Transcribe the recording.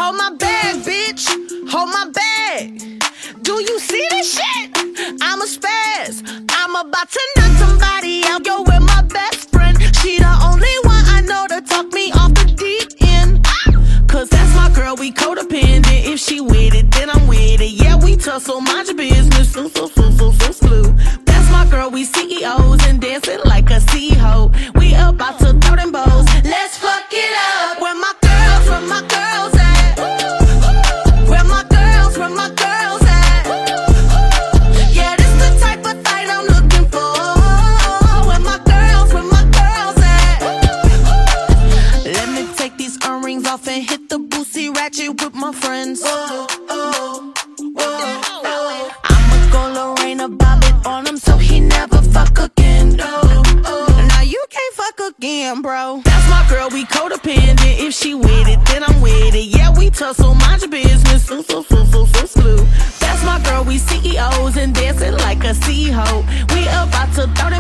Hold my bag, bitch. Hold my bag. Do you see this shit? I'm a spaz. I'm about to knock somebody out. Yo, with my best friend. She the only one I know to talk me off the deep end. Cause that's my girl, we codependent. If she with it, then I'm with it. Yeah, we tussle, mind your business. So slew. That's my girl, we CEOs and dancing like a C-ho. We about to throw them bows. Let's fuck it up. Where my girls at? Where my girls at? Yeah, this the type of fight I'm looking for. Where my girls at? Let me take these earrings off and hit the Boosie ratchet with my friends. I'ma go Lorena Bobbitt on him so he never fuck again. Now you can't fuck again, bro. That's my girl, we codependent. If she with it, then I'm with it. Yeah, we tussle, mind your business. So slew. That's my girl, we CEOs and dancing like a C-ho. We about to throw